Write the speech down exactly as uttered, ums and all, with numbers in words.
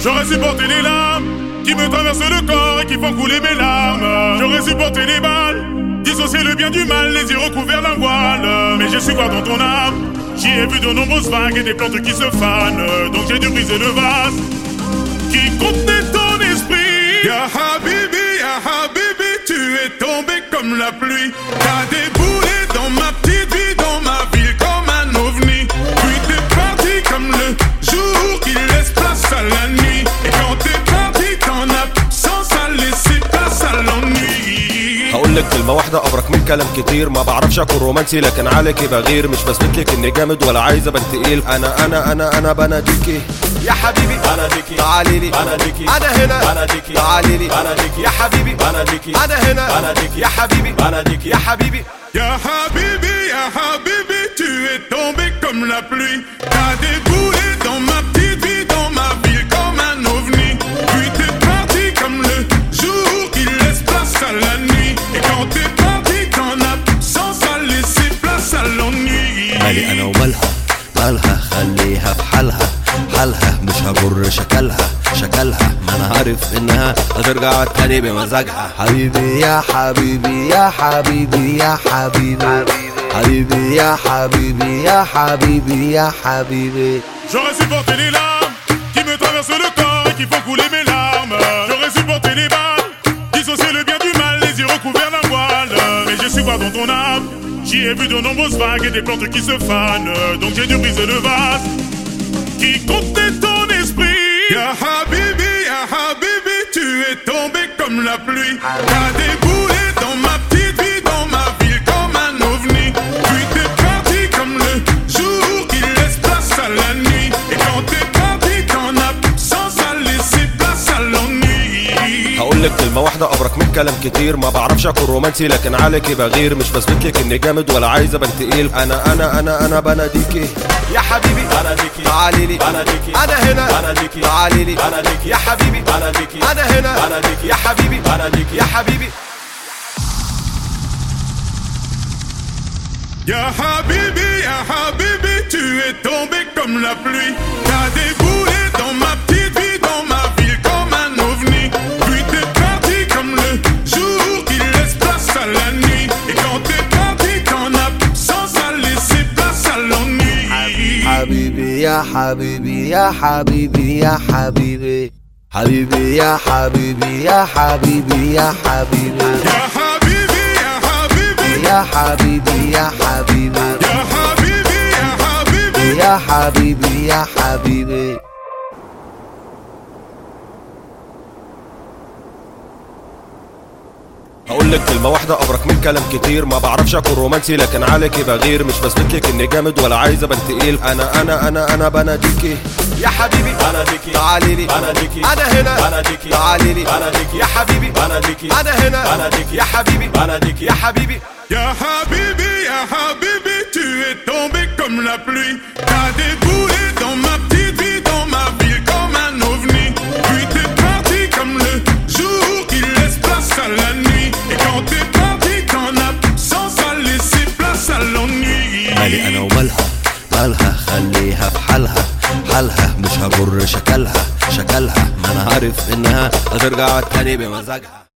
J'aurais supporté les larmes qui me traversent le corps et qui font couler mes larmes. J'aurais supporté les balles, dissocier le bien du mal, les yeux recouverts d'un voile. Mais j'ai su voir dans ton âme, j'y ai vu de nombreuses vagues et des plantes qui se fanent. Donc j'ai dû briser le vase qui contenait ton esprit. Ya Habibi, Ya Habibi, tu es tombé comme la pluie. T'as déboulé dans ma petite vie, dans ma ville comme un ovni. Puis t'es parti comme le jour qui laisse place à la nuit. Et quand t'es parti, ton absence a laissé place à l'ennui. هقولك كلمة واحدة أبرك من كلام كتير. ما بعرفش أكون رومانسي لكن عليكي بغير. مش بثبتلك إني جامد ولا عايز أبان تقيل. أنا أنا أنا أنا بناديكي يا حبيبي، بناديكي تعاليلي، بناديكي أنا هنا، بناديكي تعاليلي، بناديكي يا حبيبي، بناديكي أنا هنا، بناديكي يا حبيبي، بناديكي يا حبيبي. Ya Habibi, Ya Habibi, tu es tombé comme la pluie. T'as déboulé dans ma petite vie, dans ma ville comme un ovni. Puis t'es parti comme le jour qui laisse place à la nuit. Et quand t'es parti, ton absence a laissé place à l'ennui. مالي انا ومالها، مالها خليها في حالها، حالها مش هجر شكلها، شكلها ما انا عارف انها هترجع تاني بمزاجها. حبيبي يا حبيبي يا حبيبي يا حبيبي، حبيبي يا حبيبي يا حبيبي يا حبيبي. J'aurais supporté les larmes qui me traversent le corps et qui font couler mes larmes. J'aurais supporté les balles, dissocier le bien du mal, les yeux recouverts d'un voile. Mais j'ai su voir dans ton âme, j'y ai vu de nombreuses vagues et des plantes qui se fanent. Donc j'ai dû briser le vase qui contenait ton esprit. Ya Habibi, Ya Habibi, tu es tombé comme la pluie. T'as déboulé dans ma petite vie, dans ma ville comme un ovni. Puis t'es parti comme le jour qui laisse place à la nuit. Et quand t'es parti, ton absence a laissé place à l'ennui. هقولك كلمة واحدة أبرك من كلام كتير. ما بعرفش أكون رومانسي لكن عليكي بغير. مش بثبتلك إني جامد ولا عايز أبان تقيل. أنا أنا أنا أنا بناديكي يا حبيبي، بناديكي تعاليلي، بناديكي أنا هنا، بناديكي تعاليلي، بناديكي يا حبيبي، بناديكي أنا هنا، بناديكي يا حبيبي، بناديكي يا حبيبي. Ya Habibi, Ya Habibi, tu es tombé comme la pluie. T'as déboulé dans ma petite vie, dans ma ville comme un ovni. Puis t'es parti comme le jour qui laisse place à la nuit. Et quand t'es parti, ton absence a laissé place à l'ennui. حبيبي يا حبيبي يا حبيبي يا حبيبي، حبيبي يا حبيبي يا حبيبي يا حبيبي، Ya Habibi, Ya Habibi, يا حبيبي يا حبيبي، Ya Habibi, Ya Habibi. يا حبيبي يا حبيبي. هقولك كلمة واحدة أبرك من كلام كتير. ما بعرفش أكون رومانسي لكن عليكي بغير. مش بثبتلك إني جامد ولا عايز أبان تقيل. أنا أنا أنا أنا بناديكي يا حبيبي، بناديكي تعاليلي، بناديكي أنا هنا، بناديكي تعاليلي، بناديكي يا حبيبي، بناديكي أنا هنا، بناديكي يا حبيبي، بناديكي يا حبيبي. Ya Habibi, Ya Habibi, tu es tombé comme la pluie. T'as déboulé dans ma petite vie, dans ma ville comme un ovni. Puis t'es parti comme le jour qui laisse place à la nuit. Et quand t'es parti, ton absence a laissé place à l'ennui. مالي انا ومالها، مالها خليها في حالها، حالها مش هجر شكلها، شكلها ما انا عارف انها هترجع تاني بمزاجها.